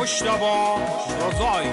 مجتبی رضایی.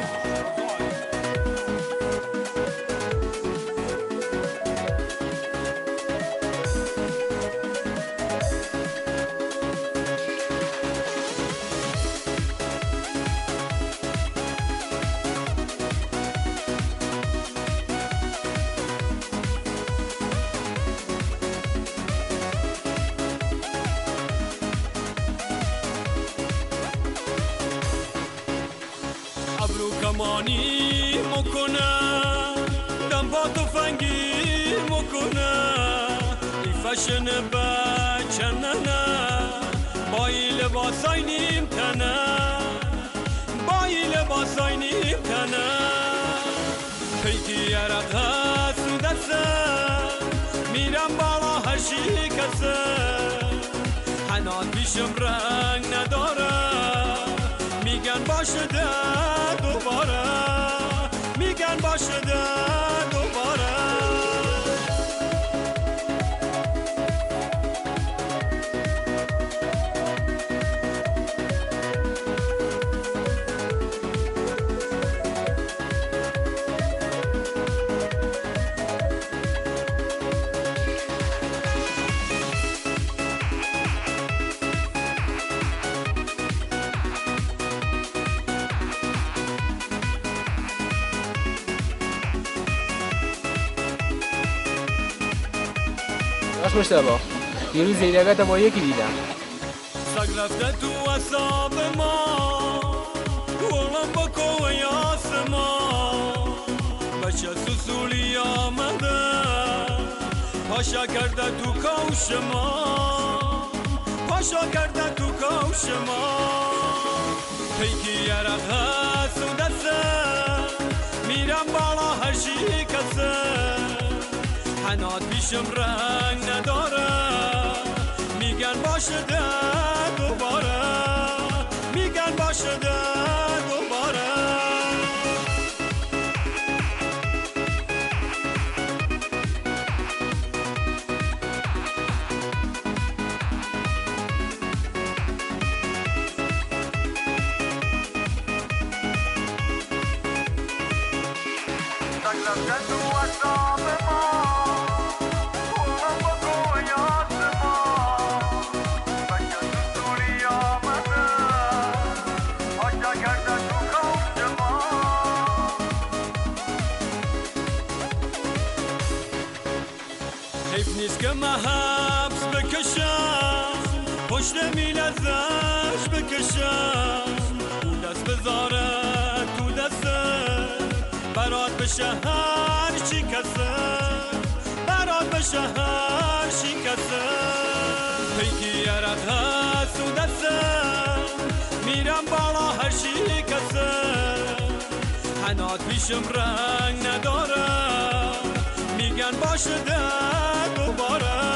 ابرو کمانی مکنه دم با تفنگی مکنه ای فشن بچه نه بایی لباسای نیم تنه بایی لباسای نیم تنه پیکی عرقه سودسه میرم بالا هر شکسه حنات پیشم رنگ نداره میگن باشده دوباره میگن باشده دوباره راست مشتبه دیروز زینبت با یکی دیدم سگ رفته تو اصاب ما ولم با کوه آسما بچه سوسولی آمده پاشا کرده تو کوش ما پاشا کرده تو کوش ما پیکی عرقه سودسه میرم بالا هر شکسه حنات پیشم رنگ نداره میگن باشده دوباره میگن باشده دوباره حیف نیست که من حبس بکشم پشت میلزش بکشم اون دست بذاره تو دسته برات بشه هر چی کسه برات بشه هر چی کسه پیکی عرقه سودسته میرم بالا هر چی کسه حنات پیشم رنگ نداره میگن باشده دوباره